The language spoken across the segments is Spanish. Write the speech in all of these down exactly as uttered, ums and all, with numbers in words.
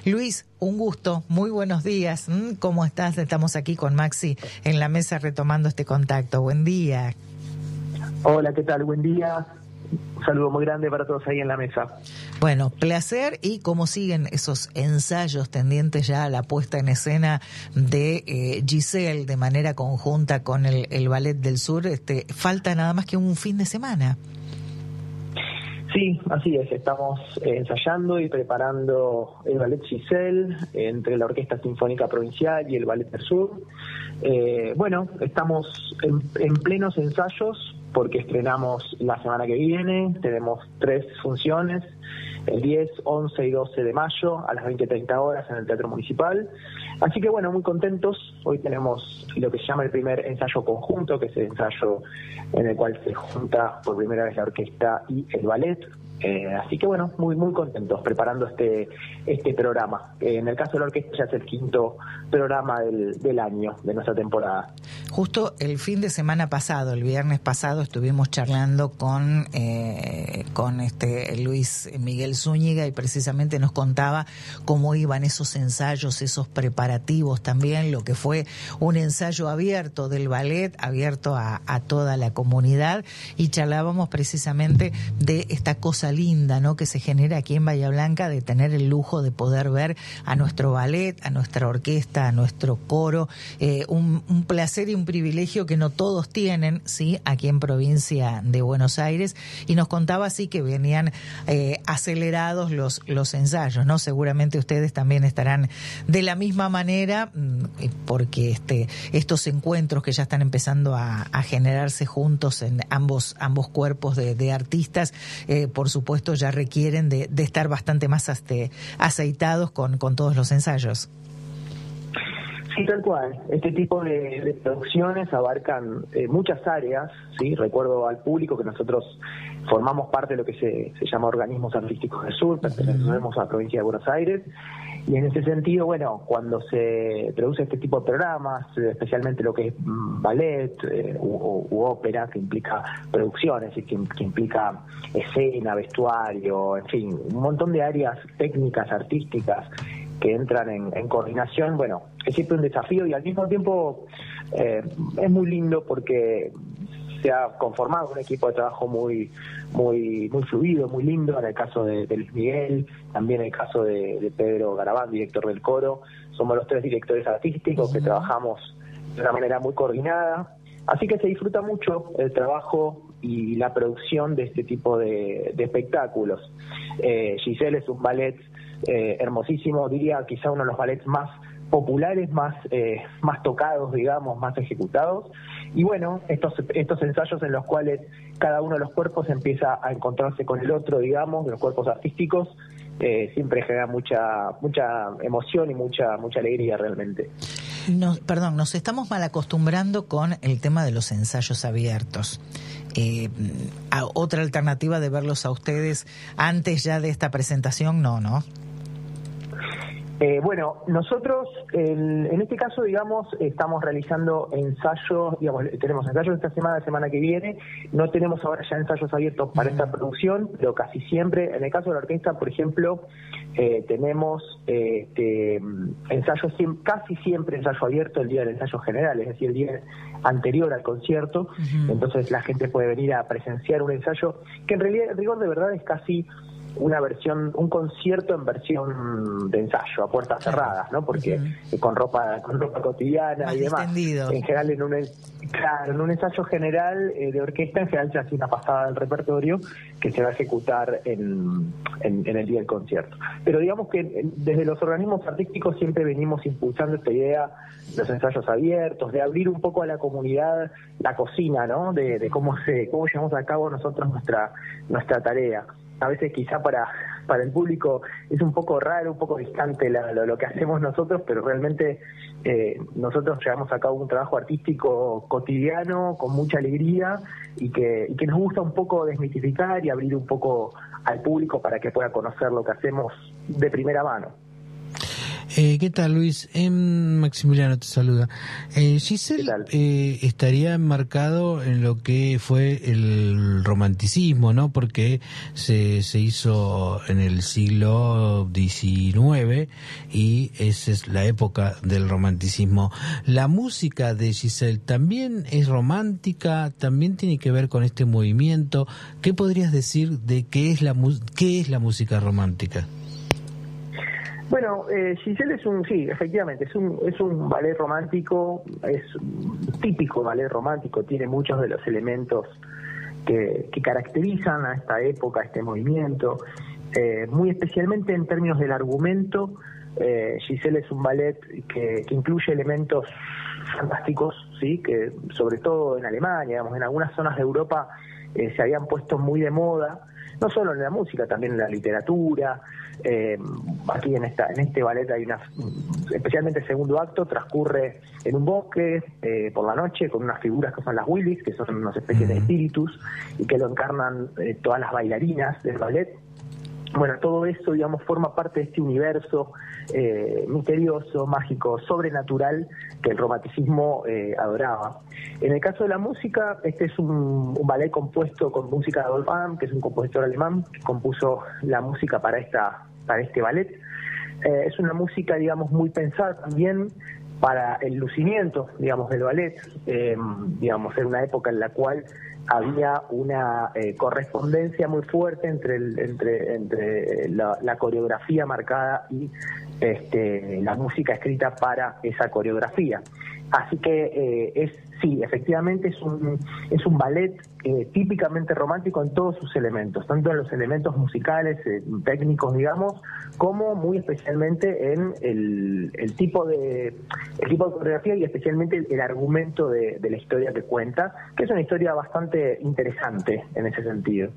Luis, un gusto, muy buenos días. ¿Cómo estás? Estamos aquí con Maxi en la mesa retomando este contacto. Buen día. Hola, ¿qué tal? Buen día. Un saludo muy grande para todos ahí en la mesa. Bueno, placer. ¿Y cómo siguen esos ensayos tendientes ya a la puesta en escena de eh, Giselle de manera conjunta con el, el Ballet del Sur? Este, falta nada más que un fin de semana. Sí, así es. Estamos eh, ensayando y preparando el Ballet Giselle entre la Orquesta Sinfónica Provincial y el Ballet del Sur. Eh, bueno, estamos en, en plenos ensayos porque estrenamos la semana que viene. Tenemos tres funciones, el diez, once y doce de mayo a las veinte treinta horas en el Teatro Municipal. Así que bueno, muy contentos. Hoy tenemos lo que se llama el primer ensayo conjunto, que es el ensayo en el cual se junta por primera vez la orquesta y el ballet. Eh, así que bueno, muy muy contentos preparando este este programa. Eh, en el caso de la orquesta ya es el quinto programa del, del año, de nuestra temporada. Justo el fin de semana pasado, el viernes pasado, estuvimos charlando con eh, con este Luis Miguel Zúñiga y precisamente nos contaba cómo iban esos ensayos, esos preparativos también, lo que fue un ensayo abierto del ballet, abierto a, a toda la comunidad, y charlábamos precisamente de esta cosa linda, ¿no?, que se genera aquí en Bahía Blanca, de tener el lujo de poder ver a nuestro ballet, a nuestra orquesta, a nuestro coro, eh, un, un placer y un privilegio que no todos tienen, sí, aquí en provincia de Buenos Aires. Y nos contaba así que venían eh, acelerados los los ensayos, ¿no? Seguramente ustedes también estarán de la misma manera, porque este estos encuentros que ya están empezando a, a generarse juntos en ambos ambos cuerpos de, de artistas, eh, por supuesto ya requieren de, de estar bastante más este, aceitados con, con todos los ensayos. Sí, tal cual. Este tipo de, de producciones abarcan eh, muchas áreas, ¿sí? Recuerdo al público que nosotros formamos parte de lo que se, se llama Organismos Artísticos del Sur, pertenecemos a la provincia de Buenos Aires, y en ese sentido, bueno, cuando se produce este tipo de programas, especialmente lo que es ballet eh, u, u ópera, que implica producciones y que, que implica escena, vestuario, en fin, un montón de áreas técnicas, artísticas, que entran en, en coordinación, bueno, es siempre un desafío y al mismo tiempo eh, es muy lindo porque se ha conformado un equipo de trabajo muy muy muy fluido, muy lindo, en el caso de, de Luis Miguel, también en el caso de, de Pedro Garabán, director del coro. Somos los tres directores artísticos que trabajamos de una manera muy coordinada, así que se disfruta mucho el trabajo y la producción de este tipo de, de espectáculos. Eh, Giselle es un ballet eh, hermosísimo, diría quizá uno de los ballets más populares, más eh, más tocados, digamos, más ejecutados. Y bueno, estos estos ensayos en los cuales cada uno de los cuerpos empieza a encontrarse con el otro, digamos, de los cuerpos artísticos, eh, siempre genera mucha mucha emoción y mucha mucha alegría realmente. Nos, perdón, nos estamos mal acostumbrando con el tema de los ensayos abiertos. Eh, a otra alternativa de verlos a ustedes antes ya de esta presentación, no, ¿no? Eh, bueno, nosotros en, en este caso, digamos, estamos realizando ensayos, digamos, tenemos ensayos esta semana, la semana que viene, no tenemos ahora ya ensayos abiertos para esta producción, pero casi siempre, en el caso de la orquesta, por ejemplo, eh, tenemos eh, este, ensayos, casi siempre ensayo abierto el día del ensayo general, es decir, el día anterior al concierto. Uh-huh. Entonces la gente puede venir a presenciar un ensayo que en realidad, en rigor de verdad, es casi una versión, un concierto en versión de ensayo, a puertas cerradas, ¿no? Porque uh-huh. con ropa con ropa cotidiana más y demás. Distendido. En general, en un claro, en un ensayo general eh, de orquesta, en general se hace una pasada del repertorio que se va a ejecutar en, en, en el día del concierto. Pero digamos que desde los organismos artísticos siempre venimos impulsando esta idea, los ensayos abiertos, de abrir un poco a la comunidad la cocina, ¿no? De, de cómo se cómo llevamos a cabo nosotros nuestra nuestra tarea. A veces quizá para para el público es un poco raro, un poco distante la, lo, lo que hacemos nosotros, pero realmente eh, nosotros llevamos a cabo un trabajo artístico cotidiano, con mucha alegría, y que, y que nos gusta un poco desmitificar y abrir un poco al público para que pueda conocer lo que hacemos de primera mano. Eh, ¿Qué tal, Luis? Eh, Maximiliano te saluda. Eh, Giselle eh, estaría enmarcado en lo que fue el romanticismo, ¿no? Porque se, se hizo en el siglo diecinueve y esa es la época del romanticismo. La música de Giselle también es romántica, también tiene que ver con este movimiento. ¿Qué podrías decir de qué es la, qué es la música romántica? Bueno, eh, Giselle es un, sí, efectivamente, es un, es un ballet romántico, es un típico ballet romántico, tiene muchos de los elementos que, que caracterizan a esta época, a este movimiento, eh, muy especialmente en términos del argumento. eh, Giselle es un ballet que, que incluye elementos fantásticos, sí, que sobre todo en Alemania, digamos, en algunas zonas de Europa eh, se habían puesto muy de moda, no solo en la música, también en la literatura. Eh, aquí en esta en este ballet hay una, especialmente el segundo acto transcurre en un bosque eh, por la noche con unas figuras que son las Willis, que son unas especies de espíritus y que lo encarnan eh, todas las bailarinas del ballet. Bueno, todo eso, digamos, forma parte de este universo eh, misterioso, mágico, sobrenatural que el romanticismo eh, adoraba. En el caso de la música, este es un, un ballet compuesto con música de Adolf Amm, que es un compositor alemán que compuso la música para esta para este ballet. Eh, es una música, digamos, muy pensada también para el lucimiento, digamos, del ballet. Eh, digamos, en una época en la cual había una eh, correspondencia muy fuerte entre el, entre entre la, la coreografía marcada y este, la música escrita para esa coreografía. Así que eh, es sí, efectivamente es un es un ballet eh, típicamente romántico en todos sus elementos, tanto en los elementos musicales, eh, técnicos, digamos, como muy especialmente en el, el tipo de el tipo de coreografía y especialmente el, el argumento de, de la historia que cuenta, que es una historia bastante interesante en ese sentido.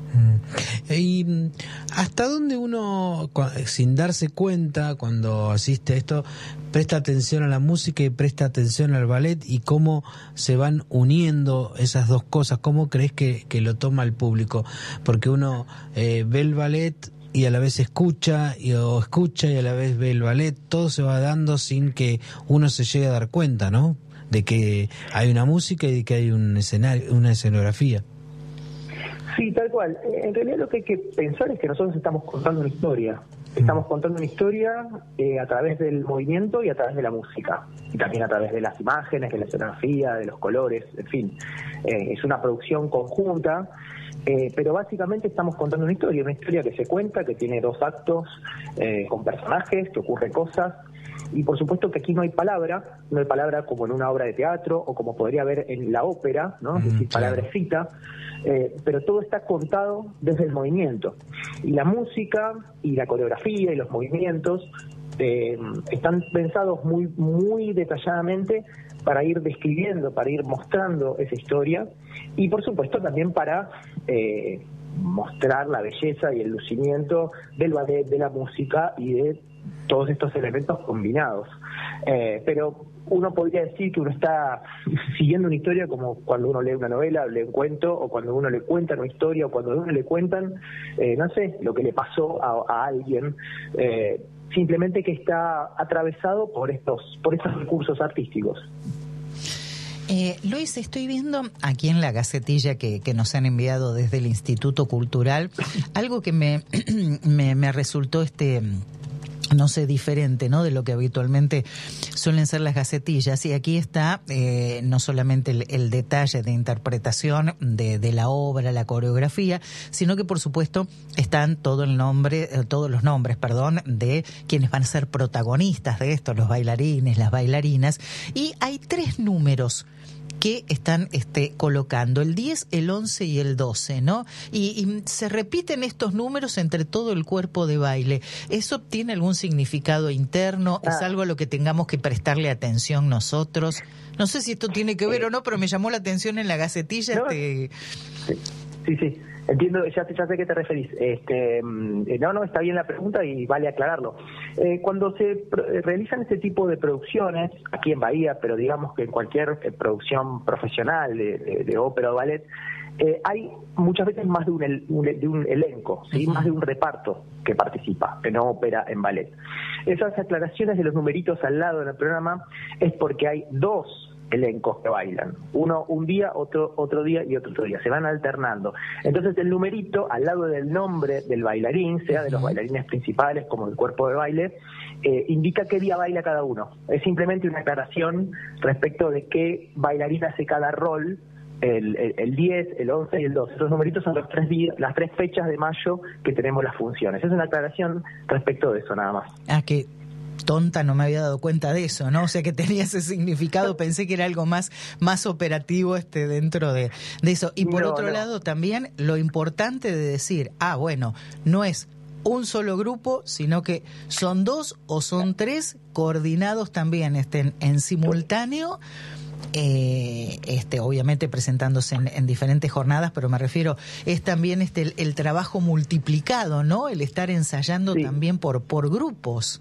¿Y hasta dónde uno, sin darse cuenta, cuando asiste a esto, presta atención a la música y presta atención al ballet, y cómo se van uniendo esas dos cosas? ¿Cómo crees que, que lo toma el público? Porque uno eh, ve el ballet y a la vez escucha, y, o escucha y a la vez ve el ballet, todo se va dando sin que uno se llegue a dar cuenta, ¿no? De que hay una música y de que hay un escenario, una escenografía. Sí, tal cual. En realidad lo que hay que pensar es que nosotros estamos contando una historia. Estamos contando una historia eh, a través del movimiento y a través de la música. Y también a través de las imágenes, de la escenografía, de los colores, en fin. Eh, es una producción conjunta, eh, pero básicamente estamos contando una historia. Una historia que se cuenta, que tiene dos actos, eh, con personajes, que ocurren cosas. Y por supuesto que aquí no hay palabra, no hay palabra como en una obra de teatro o como podría haber en la ópera, ¿no? Es decir, palabra escrita, eh, pero todo está contado desde el movimiento. Y la música y la coreografía y los movimientos eh, están pensados muy, muy detalladamente para ir describiendo, para ir mostrando esa historia y por supuesto también para eh, mostrar la belleza y el lucimiento del ballet, de la música y de todos estos elementos combinados. Eh, pero uno podría decir que uno está siguiendo una historia como cuando uno lee una novela, lee un cuento, o cuando uno le cuentan una historia, o cuando uno le cuentan, eh, no sé, lo que le pasó a, a alguien, eh, simplemente que está atravesado por estos, por estos recursos artísticos. Eh, Luis, estoy viendo aquí en la gacetilla que, que nos han enviado desde el Instituto Cultural algo que me, me, me resultó este... no sé, diferente, ¿no?, de lo que habitualmente suelen ser las gacetillas. Y aquí está eh, no solamente el, el detalle de interpretación de, de la obra, la coreografía, sino que por supuesto están todo el nombre, eh, todos los nombres, perdón, de quienes van a ser protagonistas de esto, los bailarines, las bailarinas, y hay tres números que están este, colocando, el diez, el once y el doce, ¿no? Y, y se repiten estos números entre todo el cuerpo de baile. ¿Eso tiene algún significado interno? Ah. ¿Es algo a lo que tengamos que prestarle atención nosotros? No sé si esto tiene que ver o no, pero me llamó la atención en la gacetilla. No. Este... Sí, sí, sí. Entiendo, ya, ya sé a qué te referís. Este, no, no, está bien la pregunta y vale aclararlo. Eh, cuando se pro- realizan este tipo de producciones, aquí en Bahía, pero digamos que en cualquier eh, producción profesional de, de, de ópera o ballet, Eh, hay muchas veces más de un, el, un, de un elenco, ¿sí? Uh-huh. Más de un reparto que participa, que no opera en ballet. Esas aclaraciones de los numeritos al lado del programa es porque hay dos elencos que bailan, uno un día, otro otro día y otro otro día, se van alternando. Entonces el numerito al lado del nombre del bailarín, sea de los bailarines principales como del cuerpo de baile, eh, indica qué día baila cada uno. Es simplemente una aclaración respecto de qué bailarín hace cada rol. El, el, el diez, el once y el doce. Esos numeritos son los tres días, las tres fechas de mayo que tenemos las funciones. Es una aclaración respecto de eso, nada más. Ah, que tonta, no me había dado cuenta de eso, ¿no? O sea, que tenía ese significado, pensé que era algo más, más operativo este dentro de, de eso. Y por no, otro no. lado, también lo importante de decir, ah, bueno, no es un solo grupo, sino que son dos o son tres coordinados también estén en simultáneo. Eh, este, obviamente presentándose en, en diferentes jornadas, pero me refiero, es también este el, el trabajo multiplicado, ¿no? El estar ensayando sí. también por, por grupos.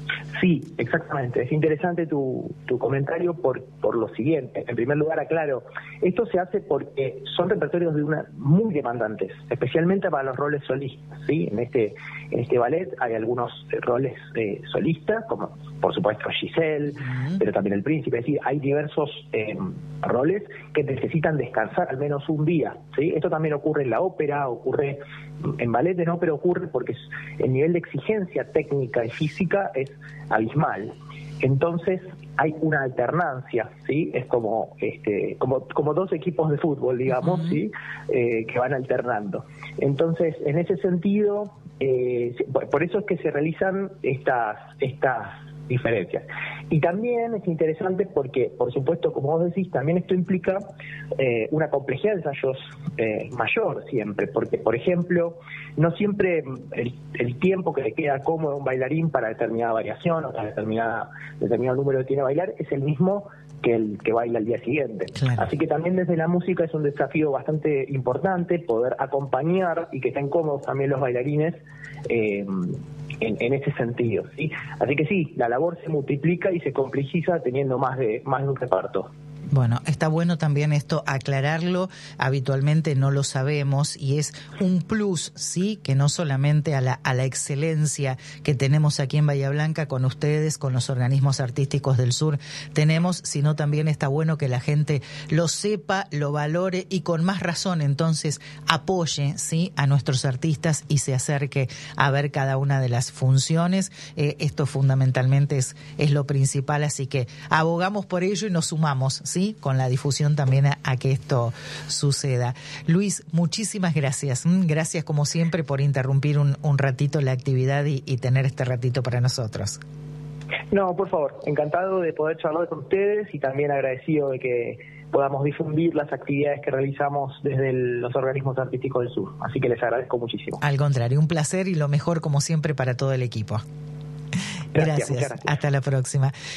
Sí, exactamente. Es interesante tu, tu comentario por, por lo siguiente. En primer lugar, aclaro, esto se hace porque son repertorios de una muy demandantes, especialmente para los roles solistas, ¿sí? En este en este ballet hay algunos roles eh, solistas, como por supuesto Giselle, uh-huh. pero también el príncipe. Es decir, hay diversos eh, roles que necesitan descansar al menos un día, ¿sí? Esto también ocurre en la ópera, ocurre en ballet, en ópera ocurre porque el nivel de exigencia técnica y física es abismal. Entonces hay una alternancia, ¿sí? Es como este como como dos equipos de fútbol, digamos, uh-huh. ¿sí? Eh, que van alternando. Entonces, en ese sentido, eh, por eso es que se realizan estas estas diferencias. Y también es interesante porque, por supuesto, como vos decís, también esto implica eh, una complejidad de ensayos eh, mayor siempre, porque, por ejemplo, no siempre el, el tiempo que le queda cómodo a un bailarín para determinada variación o para determinada, determinado número que tiene a bailar es el mismo que el que baila al día siguiente. Claro. Así que también desde la música es un desafío bastante importante poder acompañar y que estén cómodos también los bailarines eh, en, en ese sentido, ¿sí? Así que sí, la labor se multiplica y se complejiza teniendo más de más de un reparto. Bueno, está bueno también esto aclararlo, habitualmente no lo sabemos y es un plus, sí, que no solamente a la a la excelencia que tenemos aquí en Bahía Blanca con ustedes, con los organismos artísticos del sur tenemos, sino también está bueno que la gente lo sepa, lo valore y con más razón entonces apoye, sí, a nuestros artistas y se acerque a ver cada una de las funciones. Eh, esto fundamentalmente es es lo principal, así que abogamos por ello y nos sumamos, ¿sí? ¿sí? Con la difusión también a, a que esto suceda. Luis, muchísimas gracias. Gracias como siempre por interrumpir un, un ratito la actividad y, y tener este ratito para nosotros. No, por favor, encantado de poder charlar con ustedes y también agradecido de que podamos difundir las actividades que realizamos desde el, los organismos artísticos del sur. Así que les agradezco muchísimo. Al contrario, un placer y lo mejor como siempre para todo el equipo. Gracias. Gracias. Gracias. Hasta la próxima.